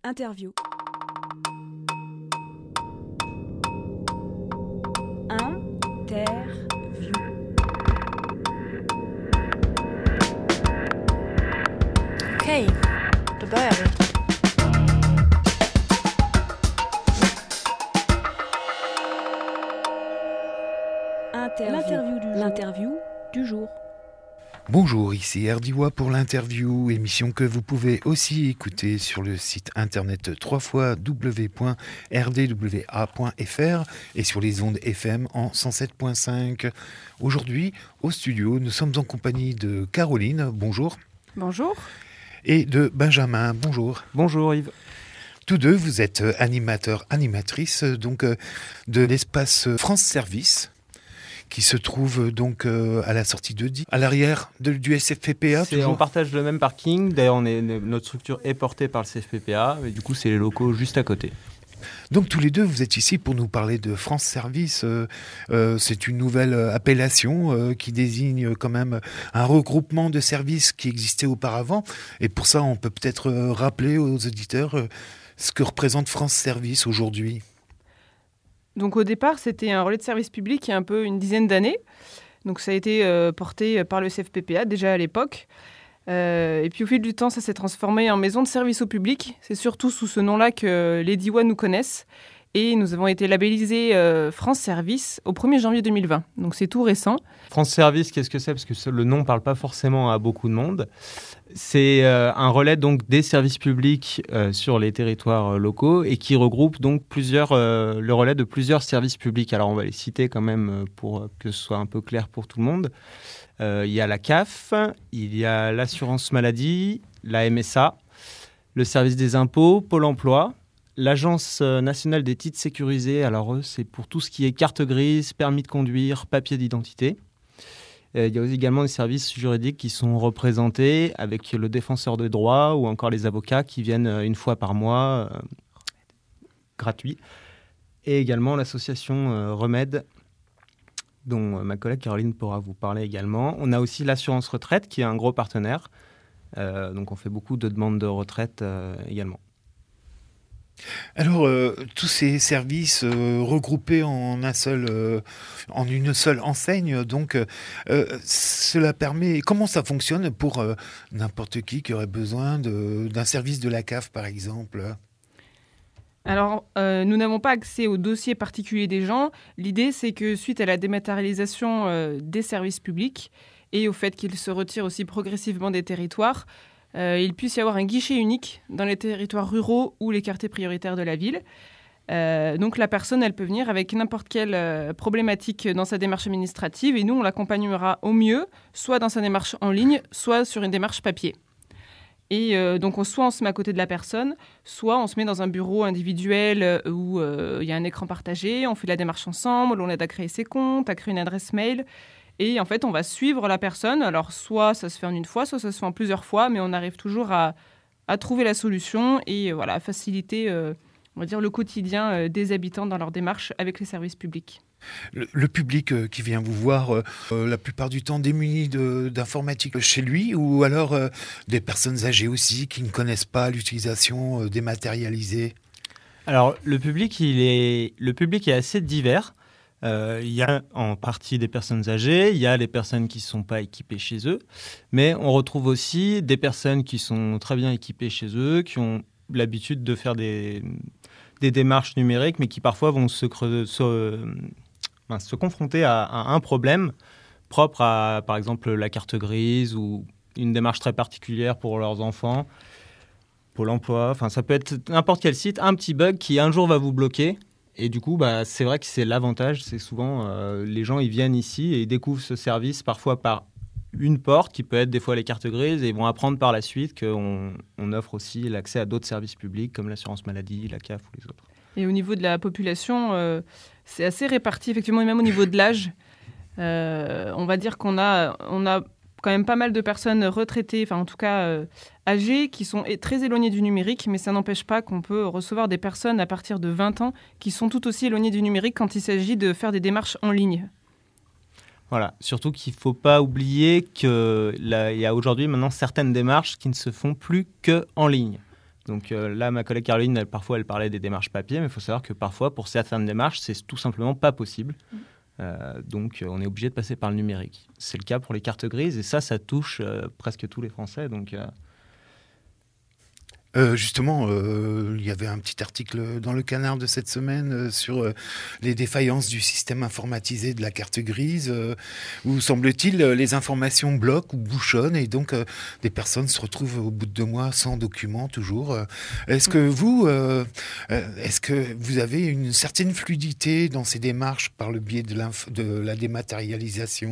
Interview. Interview. Okej, då börjar vi. L'interview du jour. Bonjour, ici Erdiwa pour l'interview, émission que vous pouvez aussi écouter sur le site internet www.rdwa.fr et sur les ondes FM en 107.5. Aujourd'hui, au studio, nous sommes en compagnie de Caroline, bonjour. Bonjour. Et de Benjamin, bonjour. Bonjour Yves. Tous deux, vous êtes animatrices donc de l'espace France Service, qui se trouve donc à la sortie de Die, à l'arrière du SFPPA. On partage le même parking. D'ailleurs, notre structure est portée par le CFPPA. Et du coup, c'est les locaux juste à côté. Donc tous les deux, vous êtes ici pour nous parler de France Service. C'est une nouvelle appellation qui désigne quand même un regroupement de services qui existait auparavant. Et pour ça, on peut peut-être rappeler aux auditeurs ce que représente France Service aujourd'hui. Donc au départ, c'était un relais de service public il y a un peu une dizaine d'années. Donc ça a été porté par le CFPPA déjà à l'époque. Et puis au fil du temps, ça s'est transformé en maison de service au public. C'est surtout sous ce nom-là que les Diois nous connaissent. Et nous avons été labellisés France Service au 1er janvier 2020. Donc c'est tout récent. France Service, qu'est-ce que c'est ? Parce que le nom ne parle pas forcément à beaucoup de monde. C'est un relais donc, des services publics sur les territoires locaux et qui regroupe donc le relais de plusieurs services publics. Alors on va les citer quand même pour que ce soit un peu clair pour tout le monde. Il y a la CAF, il y a l'assurance maladie, la MSA, le service des impôts, Pôle emploi, l'Agence nationale des titres sécurisés. Alors eux, c'est pour tout ce qui est carte grise, permis de conduire, papier d'identité. Il y a également des services juridiques qui sont représentés avec le défenseur de droit ou encore les avocats qui viennent une fois par mois, gratuit. Et également l'association Remède, dont ma collègue Caroline pourra vous parler également. On a aussi l'assurance retraite qui est un gros partenaire. Donc on fait beaucoup de demandes de retraite également. Alors, tous ces services regroupés en une seule enseigne, donc cela permet. Comment ça fonctionne pour n'importe qui aurait besoin d'un service de la CAF, par exemple ? Alors, nous n'avons pas accès aux dossiers particuliers des gens. L'idée, c'est que suite à la dématérialisation des services publics et au fait qu'ils se retirent aussi progressivement des territoires, il puisse y avoir un guichet unique dans les territoires ruraux ou les quartiers prioritaires de la ville. Donc la personne, elle peut venir avec n'importe quelle problématique dans sa démarche administrative et nous, on l'accompagnera au mieux, soit dans sa démarche en ligne, soit sur une démarche papier. Et donc soit on se met à côté de la personne, soit on se met dans un bureau individuel où il y a un écran partagé, on fait la démarche ensemble, on aide à créer ses comptes, à créer une adresse mail. Et en fait, on va suivre la personne. Alors, soit ça se fait en une fois, soit ça se fait en plusieurs fois, mais on arrive toujours à trouver la solution et à faciliter, on va dire, le quotidien des habitants dans leur démarche avec les services publics. Le public qui vient vous voir, la plupart du temps démuni d'informatique chez lui, ou alors des personnes âgées aussi qui ne connaissent pas l'utilisation dématérialisée ? Alors, le public est assez divers. Il y a en partie des personnes âgées, il y a les personnes qui ne sont pas équipées chez eux, mais on retrouve aussi des personnes qui sont très bien équipées chez eux, qui ont l'habitude de faire des démarches numériques, mais qui parfois vont se confronter à un problème propre à, par exemple, la carte grise ou une démarche très particulière pour leurs enfants, Pôle emploi, enfin ça peut être n'importe quel site, un petit bug qui un jour va vous bloquer. Et du coup, c'est vrai que c'est l'avantage, c'est souvent les gens ils viennent ici et ils découvrent ce service parfois par une porte qui peut être des fois les cartes grises et ils vont apprendre par la suite qu'on offre aussi l'accès à d'autres services publics comme l'assurance maladie, la CAF ou les autres. Et au niveau de la population, c'est assez réparti effectivement et même au niveau de l'âge. On va dire qu'on a quand même pas mal de personnes retraitées, enfin en tout cas âgées, qui sont très éloignées du numérique, mais ça n'empêche pas qu'on peut recevoir des personnes à partir de 20 ans qui sont tout aussi éloignées du numérique quand il s'agit de faire des démarches en ligne. Voilà, surtout qu'il ne faut pas oublier qu'il y a aujourd'hui maintenant certaines démarches qui ne se font plus qu'en ligne. Donc là, ma collègue Caroline, parfois, elle parlait des démarches papier, mais il faut savoir que parfois, pour certaines démarches, c'est tout simplement pas possible. Donc, on est obligé de passer par le numérique. C'est le cas pour les cartes grises, et ça touche presque tous les Français. Donc, justement, il y avait un petit article dans le Canard de cette semaine sur les défaillances du système informatisé de la carte grise, où semble-t-il les informations bloquent ou bouchonnent et donc des personnes se retrouvent au bout de 2 mois sans documents toujours. Est-ce que vous avez une certaine fluidité dans ces démarches par le biais de la dématérialisation ?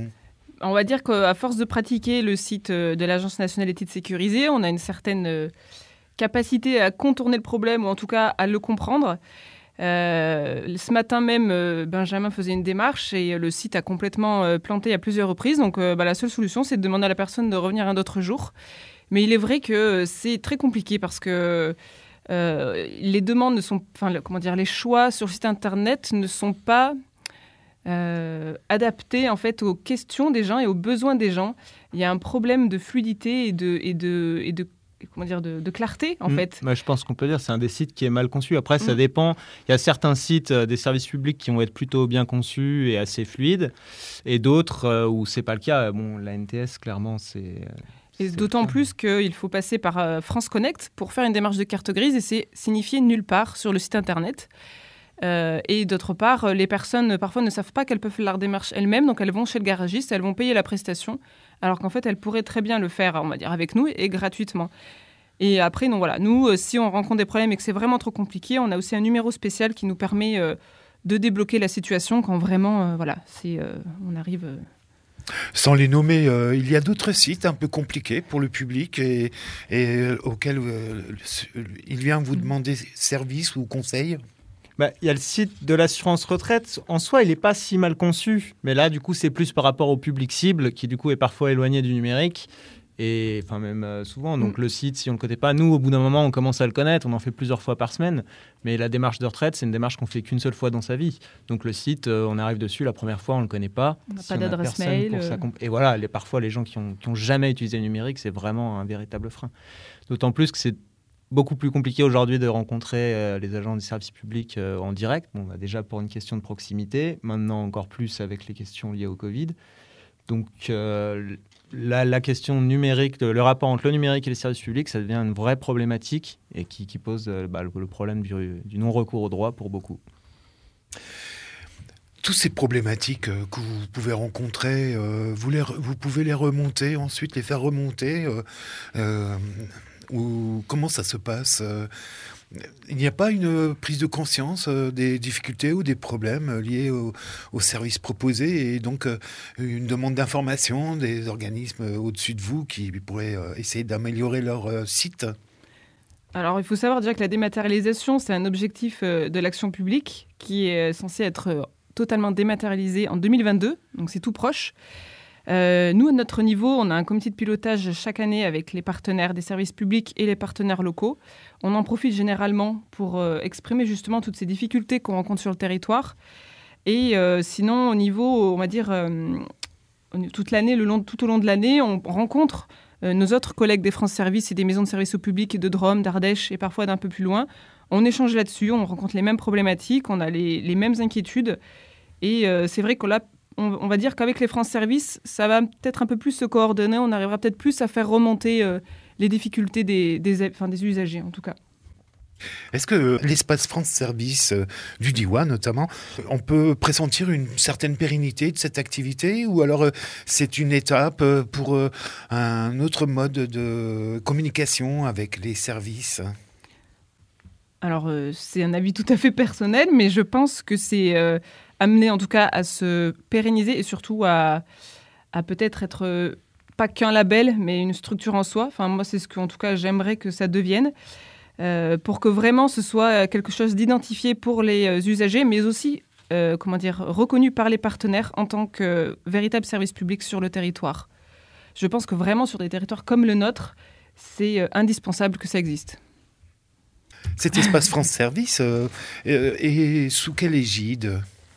On va dire qu'à force de pratiquer le site de l'Agence nationale des titres sécurisés, on a une certaine capacité à contourner le problème ou en tout cas à le comprendre. Ce matin même, Benjamin faisait une démarche et le site a complètement planté à plusieurs reprises. Donc la seule solution, c'est de demander à la personne de revenir un autre jour. Mais il est vrai que c'est très compliqué parce que les demandes les choix sur le site internet ne sont pas adaptés en fait aux questions des gens et aux besoins des gens. Il y a un problème de fluidité et de clarté, en fait. Je pense qu'on peut dire que c'est un des sites qui est mal conçu. Après, ça dépend. Il y a certains sites des services publics qui vont être plutôt bien conçus et assez fluides, et d'autres où c'est pas le cas. Bon, la NTS, clairement, c'est d'autant plus qu'il faut passer par France Connect pour faire une démarche de carte grise, et c'est signifié nulle part sur le site internet. Et d'autre part, les personnes parfois ne savent pas qu'elles peuvent faire leur démarche elles-mêmes, donc elles vont chez le garagiste, elles vont payer la prestation, alors qu'en fait elles pourraient très bien le faire, on va dire, avec nous et gratuitement. Et après, nous, si on rencontre des problèmes et que c'est vraiment trop compliqué, on a aussi un numéro spécial qui nous permet de débloquer la situation quand vraiment, on arrive. Sans les nommer, il y a d'autres sites un peu compliqués pour le public et auxquels il vient vous demander service ou conseil. Il y a le site de l'assurance retraite. En soi, il n'est pas si mal conçu. Mais là, du coup, c'est plus par rapport au public cible qui, du coup, est parfois éloigné du numérique. Et même souvent. Donc, le site, si on ne le connaît pas, nous, au bout d'un moment, on commence à le connaître. On en fait plusieurs fois par semaine. Mais la démarche de retraite, c'est une démarche qu'on fait qu'une seule fois dans sa vie. Donc, le site, on arrive dessus. La première fois, on ne le connaît pas. On n'a pas d'adresse mail. Et voilà, parfois, les gens qui ont jamais utilisé le numérique, c'est vraiment un véritable frein. D'autant plus que c'est beaucoup plus compliqué aujourd'hui de rencontrer les agents des services publics en direct. Déjà pour une question de proximité, maintenant encore plus avec les questions liées au Covid. Donc la question numérique, le rapport entre le numérique et les services publics, ça devient une vraie problématique et qui pose le problème du non-recours au droit pour beaucoup. Toutes ces problématiques que vous pouvez rencontrer, vous pouvez les remonter, ensuite les faire remonter ou comment ça se passe ? Il n'y a pas une prise de conscience des difficultés ou des problèmes liés aux services proposés et donc une demande d'information des organismes au-dessus de vous qui pourraient essayer d'améliorer leur site ? Alors, il faut savoir déjà que la dématérialisation, c'est un objectif de l'action publique qui est censé être totalement dématérialisé en 2022, donc c'est tout proche. Nous, à notre niveau, on a un comité de pilotage chaque année avec les partenaires des services publics et les partenaires locaux. On en profite généralement pour exprimer justement toutes ces difficultés qu'on rencontre sur le territoire. Et sinon, au niveau, on va dire, toute l'année, tout au long de l'année, on rencontre nos autres collègues des France Services et des maisons de services au public de Drôme, d'Ardèche et parfois d'un peu plus loin. On échange là-dessus, on rencontre les mêmes problématiques, on a les mêmes inquiétudes. Et c'est vrai que là, on va dire qu'avec les France Services, ça va peut-être un peu plus se coordonner. On arrivera peut-être plus à faire remonter les difficultés des usagers, en tout cas. Est-ce que l'espace France Service du DIWA, notamment, on peut pressentir une certaine pérennité de cette activité ou alors c'est une étape pour un autre mode de communication avec les services ? Alors, c'est un avis tout à fait personnel, mais je pense que c'est amené en tout cas à se pérenniser et surtout à peut-être être pas qu'un label, mais une structure en soi. Enfin, moi, c'est ce que, en tout cas, j'aimerais que ça devienne pour que vraiment ce soit quelque chose d'identifié pour les usagers, mais aussi reconnu par les partenaires en tant que véritable service public sur le territoire. Je pense que vraiment sur des territoires comme le nôtre, c'est indispensable que ça existe. Cet espace France Service est sous quelle égide ?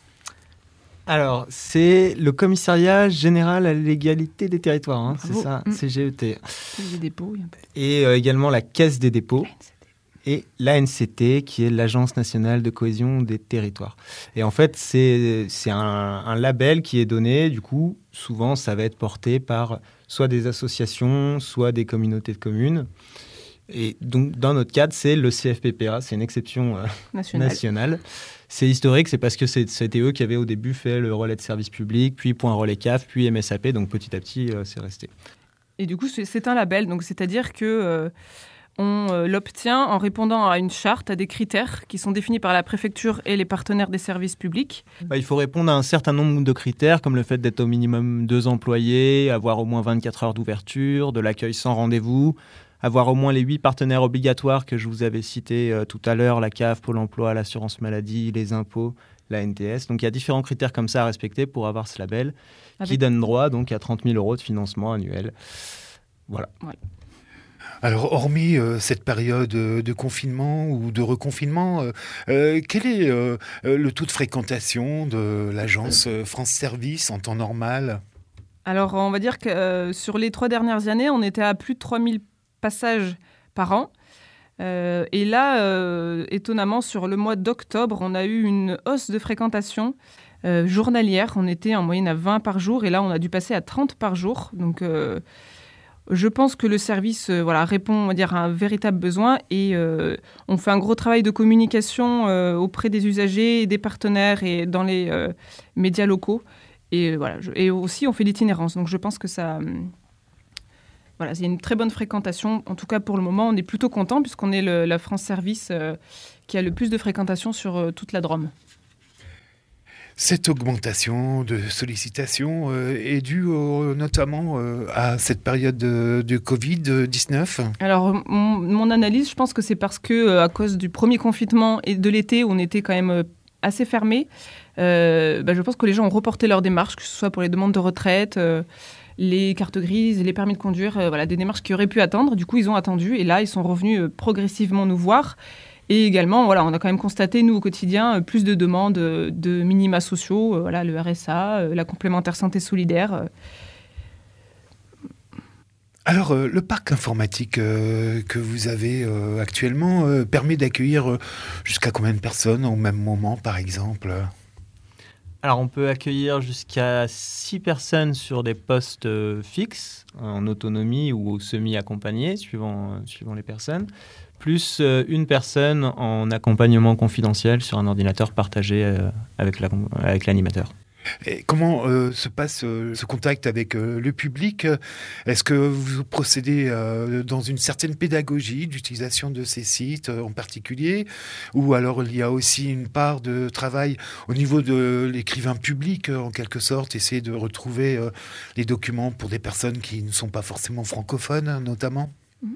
Alors, c'est le commissariat général à l'égalité des territoires, c'est ça, CGET. Les dépôts, oui, un peu. Et également la Caisse des dépôts. et l'ANCT, qui est l'Agence nationale de cohésion des territoires. Et en fait, c'est un label qui est donné, du coup, souvent, ça va être porté par soit des associations, soit des communautés de communes. Et donc, dans notre cadre, c'est le CFPPA, c'est une exception nationale. C'est historique, c'est parce que c'était eux qui avaient au début fait le relais de service public, puis Point Relais CAF, puis MSAP, donc petit à petit, c'est resté. Et du coup, c'est un label, donc c'est-à-dire que on l'obtient en répondant à une charte, à des critères qui sont définis par la préfecture et les partenaires des services publics. Il faut répondre à un certain nombre de critères, comme le fait d'être au minimum 2 employés, avoir au moins 24 heures d'ouverture, de l'accueil sans rendez-vous, avoir au moins les 8 partenaires obligatoires que je vous avais cités tout à l'heure, la CAF, Pôle emploi, l'assurance maladie, les impôts, la NTS. Donc il y a différents critères comme ça à respecter pour avoir ce label qui donne droit donc, à 30 000 € de financement annuel. Voilà. Ouais. Alors, hormis cette période de confinement ou de reconfinement, quel est le taux de fréquentation de l'agence France Service en temps normal ? Alors, on va dire que sur les 3 dernières années, on était à plus de 3000 passages par an. Et là, étonnamment, sur le mois d'octobre, on a eu une hausse de fréquentation journalière. On était en moyenne à 20 par jour et là, on a dû passer à 30 par jour. Donc, je pense que le service répond, on va dire, à un véritable besoin et on fait un gros travail de communication auprès des usagers, et des partenaires et dans les médias locaux. Et, et aussi, on fait l'itinérance. Donc, je pense que ça... c'est une très bonne fréquentation. En tout cas, pour le moment, on est plutôt content puisqu'on est la France Service qui a le plus de fréquentation sur toute la Drôme. Cette augmentation de sollicitation est due notamment à cette période de Covid-19 ? Alors, mon analyse, je pense que c'est parce que à cause du premier confinement et de l'été, où on était quand même assez fermés, je pense que les gens ont reporté leurs démarches, que ce soit pour les demandes de retraite, les cartes grises, les permis de conduire, des démarches qui auraient pu attendre. Du coup, ils ont attendu et là, ils sont revenus progressivement nous voir. Et également, on a quand même constaté, nous, au quotidien, plus de demandes de minima sociaux, le RSA, la complémentaire santé solidaire. Alors, le parc informatique que vous avez actuellement permet d'accueillir jusqu'à combien de personnes au même moment, par exemple ? Alors, on peut accueillir jusqu'à 6 personnes sur des postes fixes, en autonomie ou semi-accompagnés, suivant les personnes, plus une personne en accompagnement confidentiel sur un ordinateur partagé avec l'animateur. Et comment se passe ce contact avec le public ? Est-ce que vous procédez dans une certaine pédagogie d'utilisation de ces sites en particulier ? Ou alors il y a aussi une part de travail au niveau de l'écrivain public, en quelque sorte, essayer de retrouver les documents pour des personnes qui ne sont pas forcément francophones, notamment ?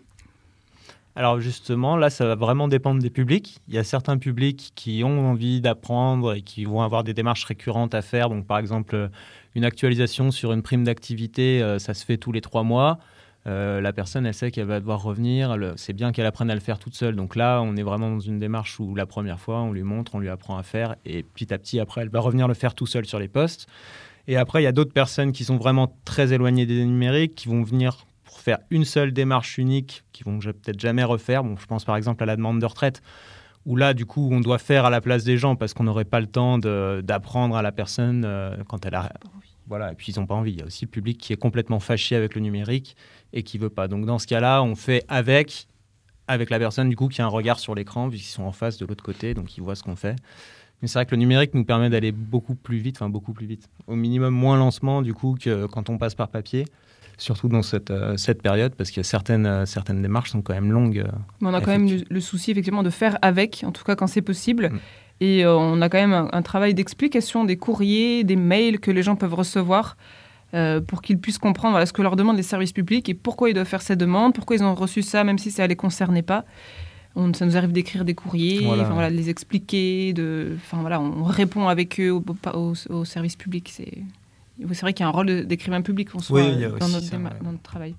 Alors justement, là, ça va vraiment dépendre des publics. Il y a certains publics qui ont envie d'apprendre et qui vont avoir des démarches récurrentes à faire. Donc, par exemple, une actualisation sur une prime d'activité, ça se fait tous les 3 mois. La personne, elle sait qu'elle va devoir revenir. C'est bien qu'elle apprenne à le faire toute seule. Donc là, on est vraiment dans une démarche où la première fois, on lui montre, on lui apprend à faire. Et petit à petit, après, elle va revenir le faire tout seul sur les postes. Et après, il y a d'autres personnes qui sont vraiment très éloignées des numériques, qui vont venir pour faire une seule démarche unique, qui vont peut-être jamais refaire. Bon, je pense par exemple à la demande de retraite, où là, du coup, on doit faire à la place des gens parce qu'on n'aurait pas le temps d'apprendre à la personne quand elle a... Voilà, et puis ils n'ont pas envie. Il y a aussi le public qui est complètement fâché avec le numérique et qui ne veut pas. Donc dans ce cas-là, on fait avec la personne, du coup, qui a un regard sur l'écran, vu qu'ils sont en face de l'autre côté, donc ils voient ce qu'on fait. Mais c'est vrai que le numérique nous permet d'aller beaucoup plus vite. Au minimum, moins lancement, du coup, que quand on passe par papier. Surtout dans cette période, parce que certaines démarches sont quand même longues. Mais on a quand même le souci, effectivement, de faire avec, en tout cas quand c'est possible. Et on a quand même un travail d'explication des courriers, des mails que les gens peuvent recevoir pour qu'ils puissent comprendre ce que leur demandent les services publics et pourquoi ils doivent faire ces demandes, pourquoi ils ont reçu ça, même si ça ne les concernait pas. Ça nous arrive d'écrire des courriers, de les expliquer, on répond avec eux au service public. C'est vrai qu'il y a un rôle d'écrivain public en soi dans notre travail.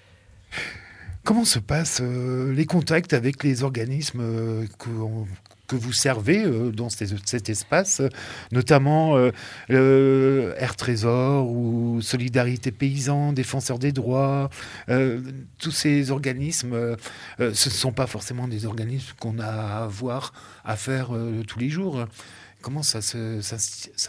Comment se passent les contacts avec les organismes que vous servez dans cet espace, notamment Air Trésor ou Solidarité Paysan, Défenseurs des droits. Tous ces organismes, ce ne sont pas forcément des organismes qu'on a à faire tous les jours. Comment ça s'institue ?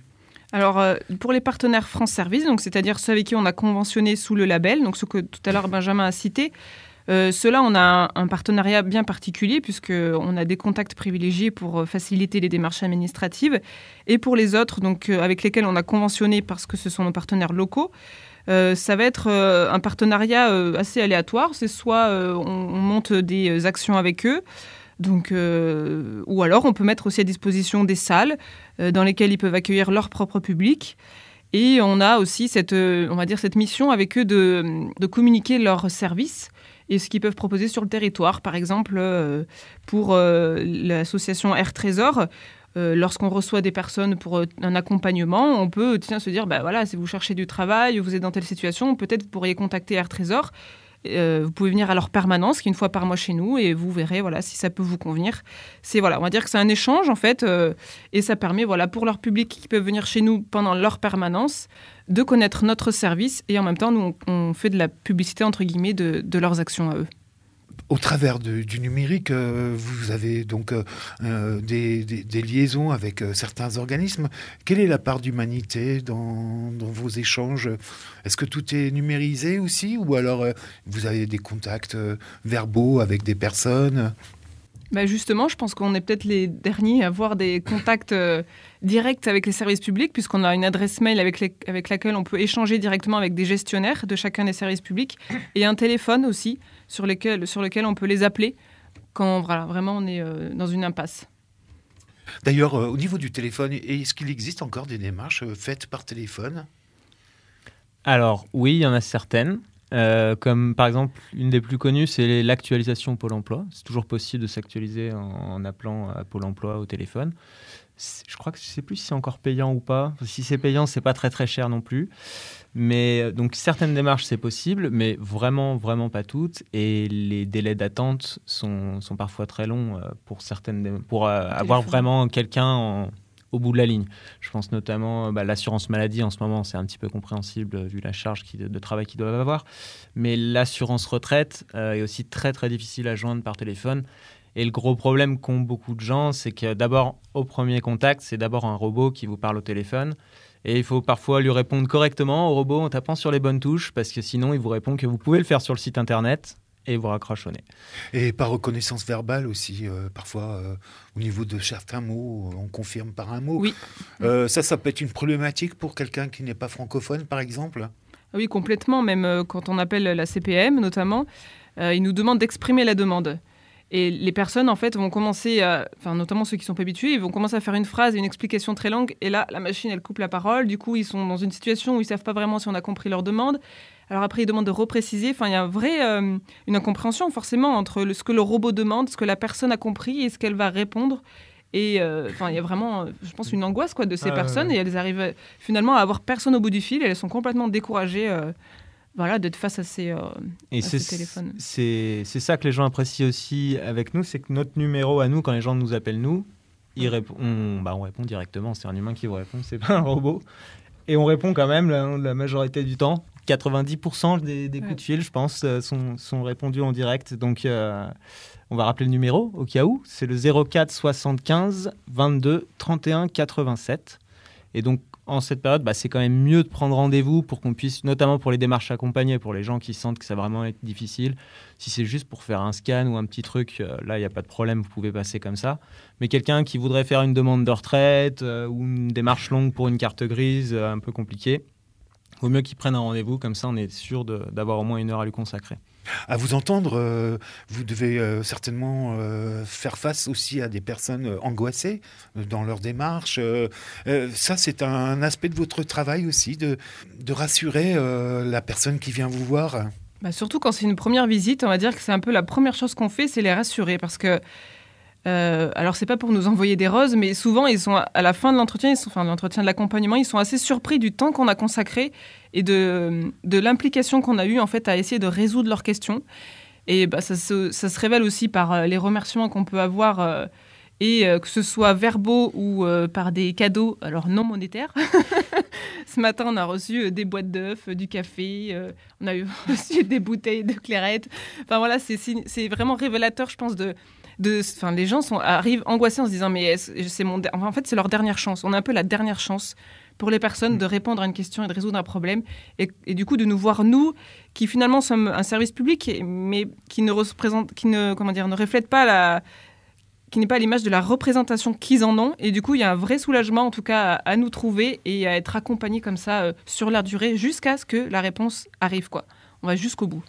Alors, pour les partenaires France Service, donc c'est-à-dire ceux avec qui on a conventionné sous le label, donc ce que tout à l'heure Benjamin a cité, ceux-là, on a un partenariat bien particulier puisqu'on a des contacts privilégiés pour faciliter les démarches administratives. Et pour les autres, donc, avec lesquels on a conventionné parce que ce sont nos partenaires locaux, ça va être un partenariat assez aléatoire. C'est soit on monte des actions avec eux, donc, ou alors on peut mettre aussi à disposition des salles dans lesquelles ils peuvent accueillir leur propre public. Et on a aussi cette mission avec eux de communiquer leurs services et ce qu'ils peuvent proposer sur le territoire. Par exemple, pour l'association Air Trésor, lorsqu'on reçoit des personnes pour un accompagnement, on peut se dire, si vous cherchez du travail, vous êtes dans telle situation, peut-être vous pourriez contacter Air Trésor. Vous pouvez venir à leur permanence, qui est une fois par mois chez nous, et vous verrez si ça peut vous convenir. On va dire que c'est un échange, en fait, et ça permet, pour leur public qui peuvent venir chez nous pendant leur permanence, de connaître notre service, et en même temps, nous, on fait de la publicité, entre guillemets, de leurs actions à eux. Au travers du numérique, vous avez donc des liaisons avec certains organismes. Quelle est la part d'humanité dans vos échanges ? Est-ce que tout est numérisé aussi ? Ou alors vous avez des contacts verbaux avec des personnes ? Justement, je pense qu'on est peut-être les derniers à avoir des contacts directs avec les services publics, puisqu'on a une adresse mail avec laquelle on peut échanger directement avec des gestionnaires de chacun des services publics, et un téléphone aussi sur lequel on peut les appeler quand vraiment on est dans une impasse. D'ailleurs, au niveau du téléphone, est-ce qu'il existe encore des démarches faites par téléphone ? Alors oui, il y en a certaines. Comme par exemple, une des plus connues, c'est l'actualisation Pôle emploi. C'est toujours possible de s'actualiser en appelant à Pôle emploi au téléphone. Je crois que je ne sais plus si c'est encore payant ou pas. Si c'est payant, ce n'est pas très très cher non plus. Mais donc certaines démarches, c'est possible, mais vraiment, vraiment pas toutes. Et les délais d'attente sont parfois très longs pour avoir vraiment quelqu'un au bout de la ligne. Je pense notamment l'assurance maladie en ce moment, c'est un petit peu compréhensible vu la charge de travail qu'ils doivent avoir. Mais l'assurance retraite est aussi très très difficile à joindre par téléphone. Et le gros problème qu'ont beaucoup de gens, c'est que d'abord, au premier contact, c'est d'abord un robot qui vous parle au téléphone. Et il faut parfois lui répondre correctement au robot en tapant sur les bonnes touches, parce que sinon, il vous répond que vous pouvez le faire sur le site internet et vous raccroche au nez. Et par reconnaissance verbale aussi, parfois, au niveau de certains mots, on confirme par un mot. Oui. Ça peut être une problématique pour quelqu'un qui n'est pas francophone, par exemple ? Oui, complètement. Même quand on appelle la CPM, notamment, ils nous demandent d'exprimer la demande. Et les personnes, en fait, vont commencer, notamment ceux qui ne sont pas habitués, ils vont commencer à faire une phrase, une explication très longue. Et là, la machine, elle coupe la parole. Du coup, ils sont dans une situation où ils ne savent pas vraiment si on a compris leur demande. Alors après, ils demandent de repréciser. Enfin, il y a une incompréhension, forcément, entre ce que le robot demande, ce que la personne a compris et ce qu'elle va répondre. Et il y a vraiment, je pense, une angoisse de ces personnes. Et elles arrivent finalement à avoir personne au bout du fil. Et elles sont complètement découragées d'être face à ces téléphones. C'est ça que les gens apprécient aussi avec nous, c'est que notre numéro à nous, quand les gens nous appellent nous, on répond directement. C'est un humain qui vous répond, c'est pas un robot. Et on répond quand même la majorité du temps. 90% des coups de fil, je pense, sont répondus en direct. Donc, on va rappeler le numéro au cas où. C'est le 04 75 22 31 87. Et donc, en cette période, c'est quand même mieux de prendre rendez-vous pour qu'on puisse, notamment pour les démarches accompagnées, pour les gens qui sentent que ça va vraiment être difficile. Si c'est juste pour faire un scan ou un petit truc, là, il n'y a pas de problème, vous pouvez passer comme ça. Mais quelqu'un qui voudrait faire une demande de retraite ou une démarche longue pour une carte grise, un peu compliquée, il vaut mieux qu'il prenne un rendez-vous, comme ça on est sûr d'avoir au moins 1 heure à lui consacrer. À vous entendre, vous devez certainement faire face aussi à des personnes angoissées dans leur démarche. Ça, c'est un aspect de votre travail aussi, de rassurer la personne qui vient vous voir. Surtout quand c'est une première visite, on va dire que c'est un peu la première chose qu'on fait, c'est les rassurer. Parce que, alors c'est pas pour nous envoyer des roses, mais souvent ils sont à la fin de l'entretien, l'entretien de l'accompagnement, ils sont assez surpris du temps qu'on a consacré et de l'implication qu'on a eue en fait à essayer de résoudre leurs questions. Et ça se révèle aussi par les remerciements qu'on peut avoir, que ce soit verbaux ou par des cadeaux, alors non monétaires. Ce matin, on a reçu des boîtes d'œufs, du café, on a reçu des bouteilles de clairette. Enfin voilà, c'est vraiment révélateur, je pense, les gens arrivent angoissés en se disant mais en fait c'est leur dernière chance. On a un peu la dernière chance pour les personnes de répondre à une question et de résoudre un problème et du coup de nous voir, nous qui finalement sommes un service public mais qui ne reflète pas qui n'est pas à l'image de la représentation qu'ils en ont, et du coup il y a un vrai soulagement en tout cas à nous trouver et à être accompagnés comme ça sur la durée jusqu'à ce que la réponse arrive, quoi. On va jusqu'au bout.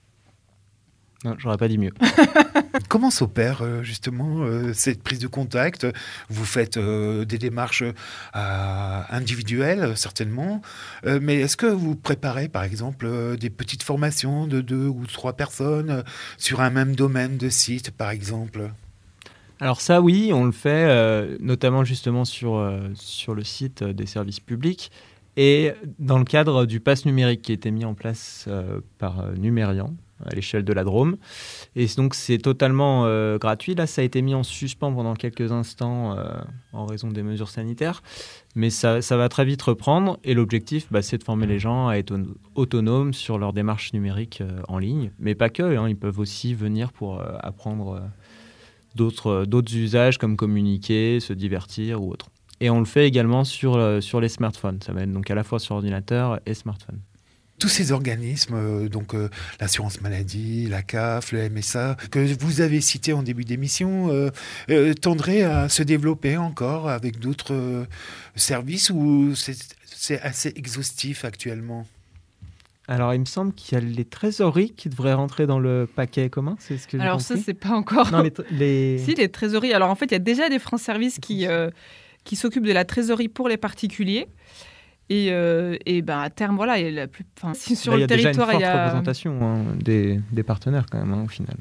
Non, j'aurais pas dit mieux. Comment s'opère justement cette prise de contact? Vous faites des démarches individuelles, certainement, mais est-ce que vous préparez par exemple des petites formations de 2 ou 3 personnes sur un même domaine de site, par exemple? Alors ça, oui, on le fait, notamment justement sur le site des services publics et dans le cadre du pass numérique qui a été mis en place par Numérian à l'échelle de la Drôme. Et donc, c'est totalement gratuit. Là, ça a été mis en suspens pendant quelques instants en raison des mesures sanitaires. Mais ça va très vite reprendre. Et l'objectif, c'est de former les gens à être autonomes sur leur démarche numérique en ligne. Mais pas que, hein, ils peuvent aussi venir pour apprendre d'autres usages comme communiquer, se divertir ou autre. Et on le fait également sur les smartphones. Ça va être donc à la fois sur ordinateur et smartphone. Tous ces organismes, donc l'assurance maladie, la CAF, le MSA, que vous avez cités en début d'émission, tendraient à se développer encore avec d'autres services ou c'est assez exhaustif actuellement? Alors, il me semble qu'il y a les trésoreries qui devraient rentrer dans le paquet commun, c'est ce que j'ai compris. Alors ça, c'est pas encore... Non, Si, les trésoreries. Alors en fait, il y a déjà des France Services qui s'occupent de la trésorerie pour les particuliers. Et à terme, voilà, il y a sur le territoire, il y a déjà une forte représentation des partenaires quand même, au final.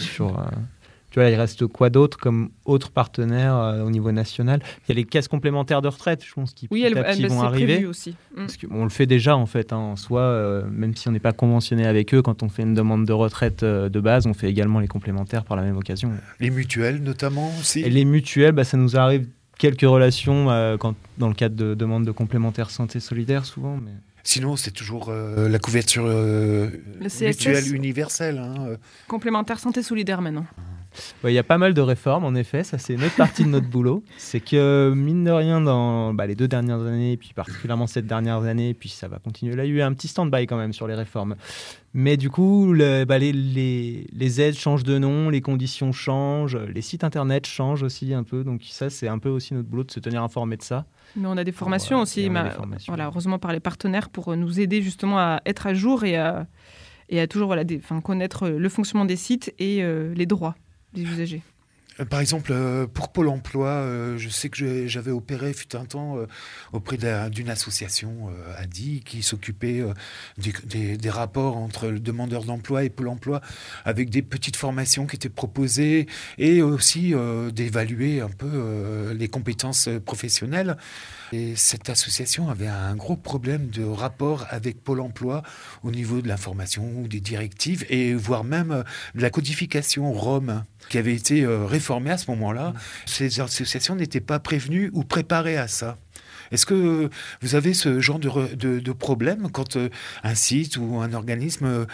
Tu vois, il reste quoi d'autre comme autres partenaires au niveau national? Il y a les caisses complémentaires de retraite, je pense, qui petit à petit vont arriver. Prévu aussi. Parce qu'on le fait déjà en fait, en soi, même si on n'est pas conventionné avec eux, quand on fait une demande de retraite de base, on fait également les complémentaires par la même occasion. Les mutuelles notamment aussi. Et les mutuelles, ça nous arrive quelques relations dans le cadre de demandes de complémentaires santé solidaire souvent. Mais... Sinon, c'est toujours la couverture mutuelle universelle. Complémentaire santé solidaire maintenant. Il y a pas mal de réformes, en effet. Ça, c'est une autre partie de notre boulot. C'est que, mine de rien, dans les 2 dernières années, puis particulièrement cette dernière année, puis ça va continuer. Là, il y a eu un petit stand-by quand même sur les réformes. Mais du coup, les aides changent de nom, les conditions changent, les sites internet changent aussi un peu. Donc ça, c'est un peu aussi notre boulot de se tenir informé de ça. Mais on a des formations aussi, heureusement par les partenaires, pour nous aider justement à être à jour et à toujours connaître le fonctionnement des sites et les droits des usagers. Par exemple, pour Pôle emploi, je sais que j'avais opéré, fut un temps, auprès d'une association, ADI, qui s'occupait des rapports entre le demandeur d'emploi et Pôle emploi, avec des petites formations qui étaient proposées, et aussi d'évaluer un peu les compétences professionnelles. Et cette association avait un gros problème de rapport avec Pôle emploi au niveau de l'information, des directives, et voire même de la codification ROM, qui avait été réformée à ce moment-là. Ces associations n'étaient pas prévenues ou préparées à ça. Est-ce que vous avez ce genre de problème quand un site ou un organisme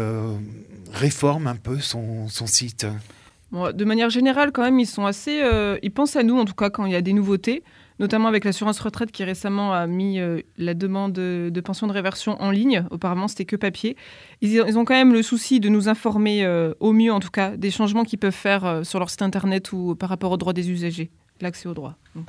réforme un peu son site? Bon, de manière générale, quand même, ils sont assez... ils pensent à nous, en tout cas, quand il y a des nouveautés, notamment avec l'assurance retraite qui récemment a mis la demande de pension de réversion en ligne. Auparavant, c'était que papier. Ils ont quand même le souci de nous informer au mieux, en tout cas, des changements qu'ils peuvent faire sur leur site internet ou par rapport aux droits des usagers, l'accès aux droits. Donc...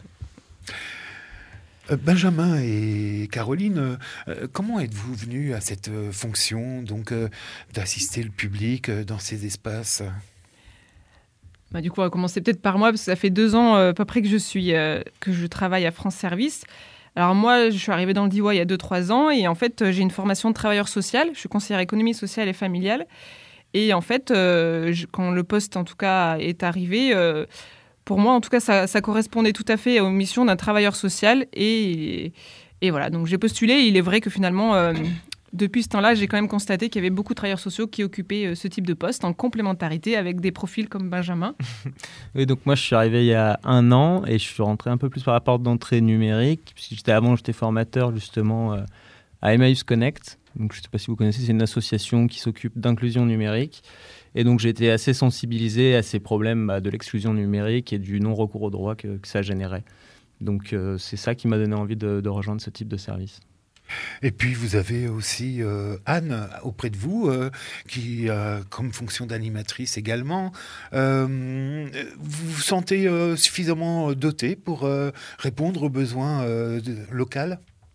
Benjamin et Caroline, comment êtes-vous venus à cette fonction donc, d'assister le public dans ces espaces ? Du coup, on va commencer peut-être par moi, parce que ça fait 2 ans à peu près que je travaille à France Service. Alors moi, je suis arrivée dans le DIWA il y a 2-3 ans, et en fait, j'ai une formation de travailleur social. Je suis conseillère économie sociale et familiale. Et en fait, quand le poste, en tout cas, est arrivé, pour moi, en tout cas, ça correspondait tout à fait aux missions d'un travailleur social. Et voilà, donc j'ai postulé. Et il est vrai que finalement, Depuis ce temps-là, j'ai quand même constaté qu'il y avait beaucoup de travailleurs sociaux qui occupaient ce type de poste en complémentarité avec des profils comme Benjamin. Oui, donc moi je suis arrivé il y a 1 an et je suis rentré un peu plus par la porte d'entrée numérique. Avant, j'étais formateur justement à Emmaüs Connect. Donc, je ne sais pas si vous connaissez, c'est une association qui s'occupe d'inclusion numérique. Et donc j'ai été assez sensibilisé à ces problèmes de l'exclusion numérique et du non-recours aux droits que ça générait. Donc c'est ça qui m'a donné envie de rejoindre ce type de service. Et puis vous avez aussi Anne auprès de vous, qui a comme fonction d'animatrice également. Vous vous sentez suffisamment doté pour répondre aux besoins locaux ?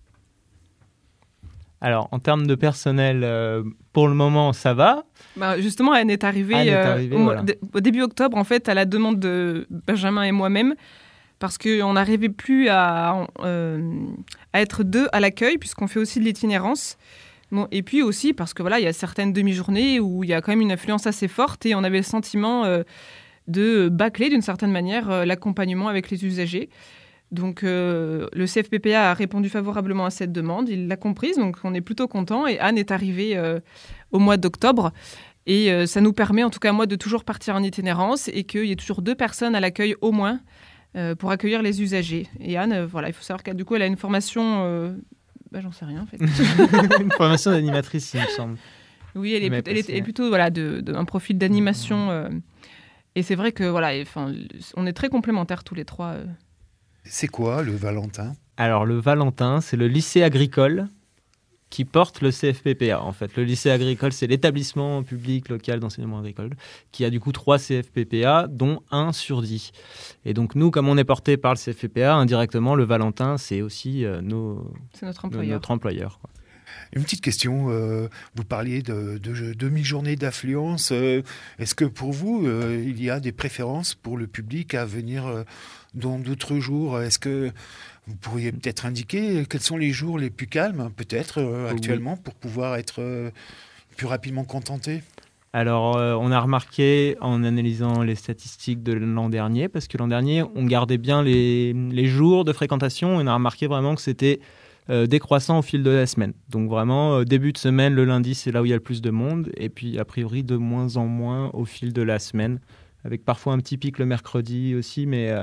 Alors, en termes de personnel, pour le moment, ça va. Justement, Anne est arrivée, au début octobre, en fait, à la demande de Benjamin et moi-même, parce qu'on n'arrivait plus à être 2 à l'accueil, puisqu'on fait aussi de l'itinérance. Bon, et puis aussi parce que voilà, il y a certaines demi-journées où il y a quand même une influence assez forte et on avait le sentiment de bâcler d'une certaine manière l'accompagnement avec les usagers. Donc le CFPPA a répondu favorablement à cette demande, il l'a comprise, donc on est plutôt content. Et Anne est arrivée au mois d'octobre. Et ça nous permet, en tout cas moi, de toujours partir en itinérance et qu'il y ait toujours 2 personnes à l'accueil au moins pour accueillir les usagers. Et Anne, voilà, il faut savoir qu'elle a une formation... j'en sais rien, en fait. Une formation d'animatrice, il me semble. Oui, elle est plutôt un profil d'animation. Et c'est vrai que voilà, on est très complémentaires tous les 3. C'est quoi le Valentin ? Alors le Valentin, c'est le lycée agricole qui porte le CFPPA. En fait, le lycée agricole, c'est l'établissement public local d'enseignement agricole qui a du coup 3 CFPPA, dont 1 sur 10. Et donc nous, comme on est porté par le CFPPA, indirectement, le Valentin, c'est aussi c'est notre employeur. Quoi. Une petite question, vous parliez de demi-journée d'affluence. Est-ce que pour vous, il y a des préférences pour le public à venir dans d'autres jours ? Est-ce que vous pourriez peut-être indiquer quels sont les jours les plus calmes, peut-être, actuellement, pour pouvoir être plus rapidement contenté ? Alors, on a remarqué en analysant les statistiques de l'an dernier, parce que l'an dernier, on gardait bien les jours de fréquentation, et on a remarqué vraiment que c'était décroissant au fil de la semaine. Donc vraiment, début de semaine, le lundi, c'est là où il y a le plus de monde, et puis a priori de moins en moins au fil de la semaine, avec parfois un petit pic le mercredi aussi, mais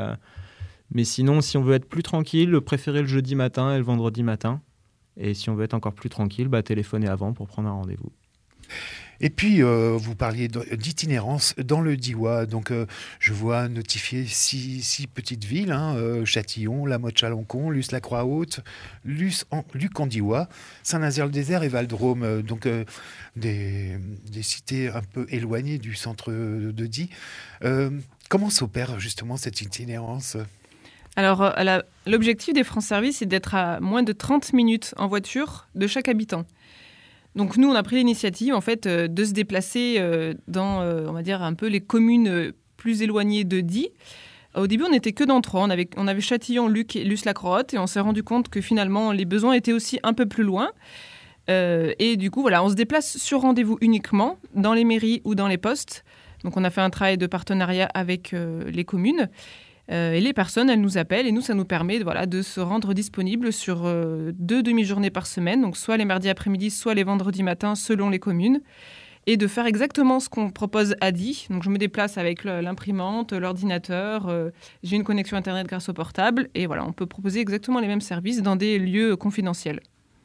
sinon, si on veut être plus tranquille, préférez le jeudi matin et le vendredi matin. Et si on veut être encore plus tranquille, téléphonez avant pour prendre un rendez-vous. Et puis, vous parliez d'itinérance dans le Diois. Donc, je vois notifier 6 petites villes, Châtillon, La Motte-Chalancon, Luce-la-Croix-Haute, Luc-en-Diois, Saint-Nazaire-le-Désert et Val-de-Rome. Donc, des cités un peu éloignées du centre de Die. Comment s'opère justement cette itinérance ? Alors, l'objectif des France Service, c'est d'être à moins de 30 minutes en voiture de chaque habitant. Donc nous, on a pris l'initiative en fait de se déplacer dans, on va dire, un peu les communes plus éloignées de Die. Au début, on n'était que dans 3. On avait Châtillon, Luc et Luce-la-Croix-Haute, et on s'est rendu compte que finalement, les besoins étaient aussi un peu plus loin. Et du coup, voilà, on se déplace sur rendez-vous uniquement dans les mairies ou dans les postes. Donc on a fait un travail de partenariat avec les communes. Et les personnes, elles nous appellent et nous, ça nous permet de se rendre disponible sur 2 demi-journées par semaine, donc soit les mardis après-midi, soit les vendredis matins, selon les communes, et de faire exactement ce qu'on propose à Die. Donc je me déplace avec l'imprimante, l'ordinateur, j'ai une connexion Internet grâce au portable, et voilà, on peut proposer exactement les mêmes services dans des lieux confidentiels.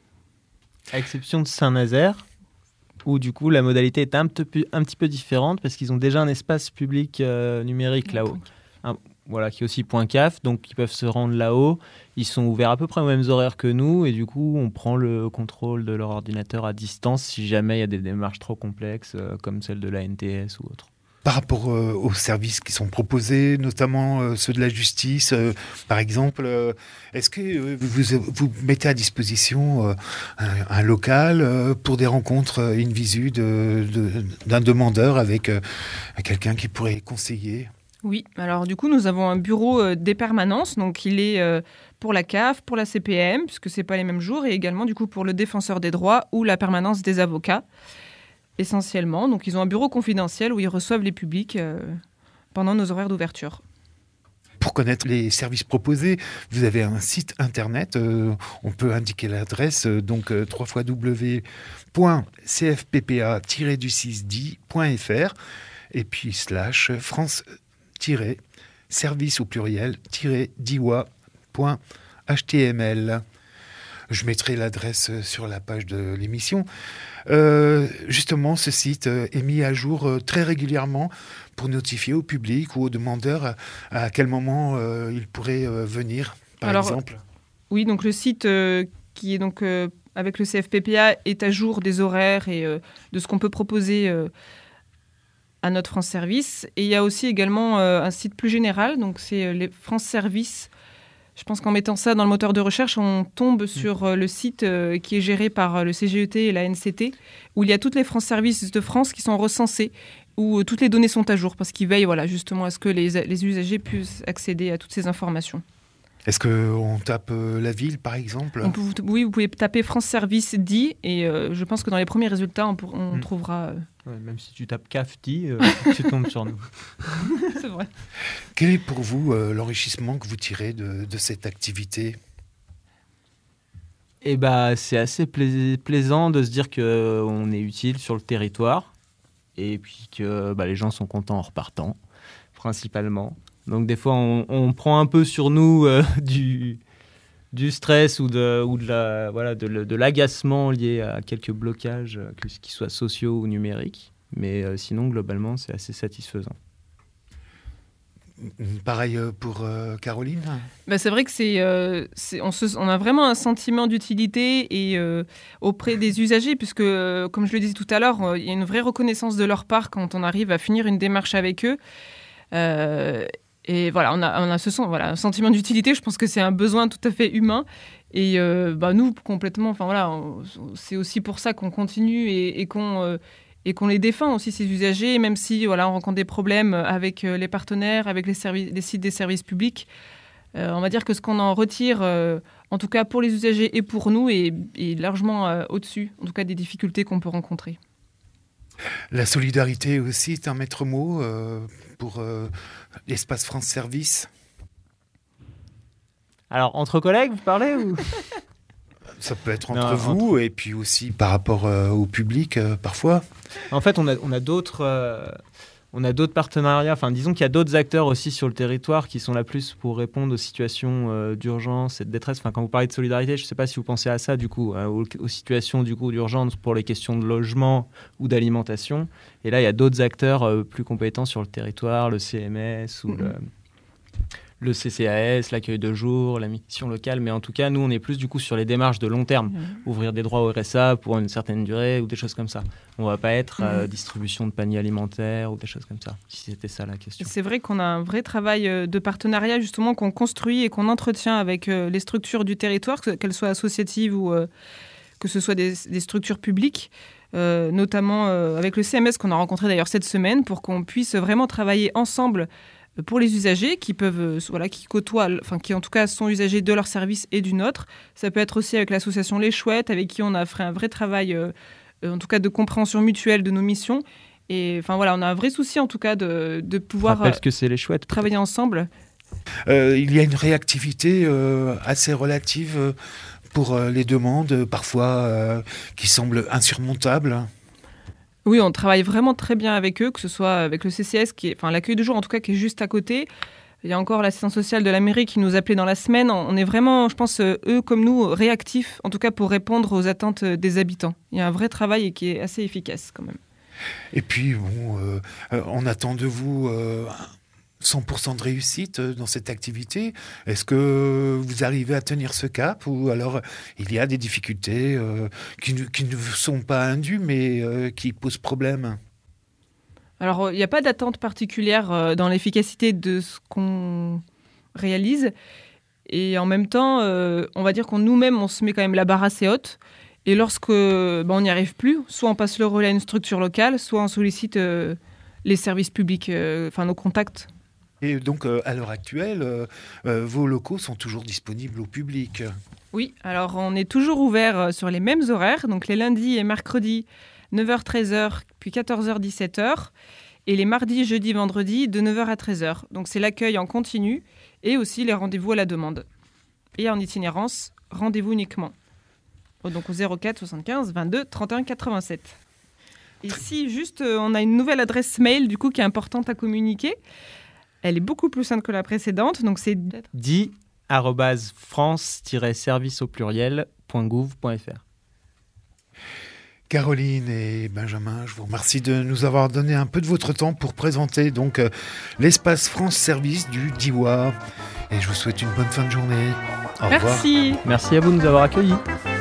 À exception de Saint-Nazaire, où du coup la modalité est un petit peu différente, parce qu'ils ont déjà un espace public numérique là-haut. Voilà, qui est aussi point CAF, donc ils peuvent se rendre là-haut. Ils sont ouverts à peu près aux mêmes horaires que nous, et du coup, on prend le contrôle de leur ordinateur à distance si jamais il y a des démarches trop complexes, comme celle de la NTS ou autre. Par rapport aux services qui sont proposés, notamment ceux de la justice, par exemple, est-ce que vous mettez à disposition un local pour des rencontres in visu d'un demandeur avec quelqu'un qui pourrait conseiller ? Oui, alors du coup, nous avons un bureau des permanences, donc il est pour la CAF, pour la CPM, puisque ce n'est pas les mêmes jours, et également du coup pour le défenseur des droits ou la permanence des avocats, essentiellement. Donc ils ont un bureau confidentiel où ils reçoivent les publics pendant nos horaires d'ouverture. Pour connaître les services proposés, vous avez un site internet. On peut indiquer l'adresse, donc www.cfppa-du6di.fr et puis /France-service au pluriel -diwa.html. Je mettrai l'adresse sur la page de l'émission. Justement, ce site est mis à jour très régulièrement pour notifier au public ou aux demandeurs à quel moment ils pourraient venir, par exemple. Oui, donc le site qui est donc avec le CFPPA est à jour des horaires et de ce qu'on peut proposer à notre France Service. Et il y a aussi également un site plus général, donc c'est les France Service. Je pense qu'en mettant ça dans le moteur de recherche, on tombe sur le site qui est géré par le CGET et la NCT, où il y a toutes les France Services de France qui sont recensées, où toutes les données sont à jour, parce qu'ils veillent justement à ce que les usagers puissent accéder à toutes ces informations. Est-ce qu'on tape la ville, par exemple ? Oui, vous pouvez taper France Service DI, et je pense que dans les premiers résultats, on trouvera... Ouais, même si tu tapes CAF-DI, tu tombes sur nous. C'est vrai. Quel est pour vous l'enrichissement que vous tirez de cette activité ? Eh ben, c'est assez plaisant de se dire qu'on est utile sur le territoire et puis que les gens sont contents en repartant, principalement. Donc des fois, on prend un peu sur nous du stress ou de l'agacement lié à quelques blocages, qu'ils soient sociaux ou numériques. Mais sinon, globalement, c'est assez satisfaisant. Pareil pour Caroline ? C'est vrai que on a vraiment un sentiment d'utilité et auprès des usagers, puisque, comme je le disais tout à l'heure, il y a une vraie reconnaissance de leur part quand on arrive à finir une démarche avec eux. Et voilà, on a un sentiment d'utilité. Je pense que c'est un besoin tout à fait humain. Et nous, complètement, c'est aussi pour ça qu'on continue et qu'on les défend aussi, ces usagers, même si on rencontre des problèmes avec les partenaires, avec les sites des services publics. On va dire que ce qu'on en retire, en tout cas pour les usagers et pour nous, est largement au-dessus, en tout cas des difficultés qu'on peut rencontrer. La solidarité aussi est un maître mot pour l'espace France Service. Alors, entre collègues, vous parlez ou... Ça peut être entre vous et puis aussi par rapport au public parfois. En fait, on a d'autres partenariats. Enfin, disons qu'il y a d'autres acteurs aussi sur le territoire qui sont là plus pour répondre aux situations d'urgence et de détresse. Enfin, quand vous parlez de solidarité, je ne sais pas si vous pensez à ça du coup, aux situations du coup d'urgence pour les questions de logement ou d'alimentation. Et là, il y a d'autres acteurs plus compétents sur le territoire, le CMS ou le CCAS, l'accueil de jour, la mission locale. Mais en tout cas, nous, on est plus du coup sur les démarches de long terme. Ouvrir des droits au RSA pour une certaine durée ou des choses comme ça. On ne va pas être distribution de paniers alimentaires ou des choses comme ça, si c'était ça la question. C'est vrai qu'on a un vrai travail de partenariat justement qu'on construit et qu'on entretient avec les structures du territoire, qu'elles soient associatives ou que ce soit des structures publiques. Notamment avec le CMS qu'on a rencontré d'ailleurs cette semaine pour qu'on puisse vraiment travailler ensemble pour les usagers qui peuvent, qui côtoient, qui en tout cas sont usagers de leur service et du nôtre. Ça peut être aussi avec l'association Les Chouettes, avec qui on a fait un vrai travail, en tout cas de compréhension mutuelle de nos missions. Et on a un vrai souci en tout cas de pouvoir rappelle ce que c'est Les Chouettes, travailler ensemble. Il y a une réactivité assez relative pour les demandes, parfois qui semblent insurmontables. Oui, on travaille vraiment très bien avec eux, que ce soit avec le CCS, l'accueil de jour en tout cas, qui est juste à côté. Il y a encore l'assistance sociale de la mairie qui nous appelait dans la semaine. On est vraiment, je pense, eux comme nous, réactifs, en tout cas pour répondre aux attentes des habitants. Il y a un vrai travail qui est assez efficace quand même. Et puis, on attend de vous 100% de réussite dans cette activité. Est-ce que vous arrivez à tenir ce cap ou alors il y a des difficultés qui ne sont pas indues mais qui posent problème ? Alors, il n'y a pas d'attente particulière dans l'efficacité de ce qu'on réalise. Et en même temps, on va dire qu'on nous-mêmes, on se met quand même la barre assez haute. Et lorsque on n'y arrive plus, soit on passe le relais à une structure locale, soit on sollicite les services publics, nos contacts. Et donc, à l'heure actuelle, vos locaux sont toujours disponibles au public ? Oui, alors on est toujours ouvert sur les mêmes horaires, donc les lundis et mercredis, 9h-13h, puis 14h-17h, et les mardis, jeudis, vendredis, de 9h à 13h. Donc c'est l'accueil en continu, et aussi les rendez-vous à la demande. Et en itinérance, rendez-vous uniquement. Donc au 04 75 22 31 87. Et si juste on a une nouvelle adresse mail du coup qui est importante à communiquer, elle est beaucoup plus simple que la précédente, donc c'est di@france-service au pluriel.gouv.fr. Caroline et Benjamin, je vous remercie de nous avoir donné un peu de votre temps pour présenter donc l'espace France Service du Diois. Et je vous souhaite une bonne fin de journée. Au revoir. Merci. Merci à vous de nous avoir accueillis.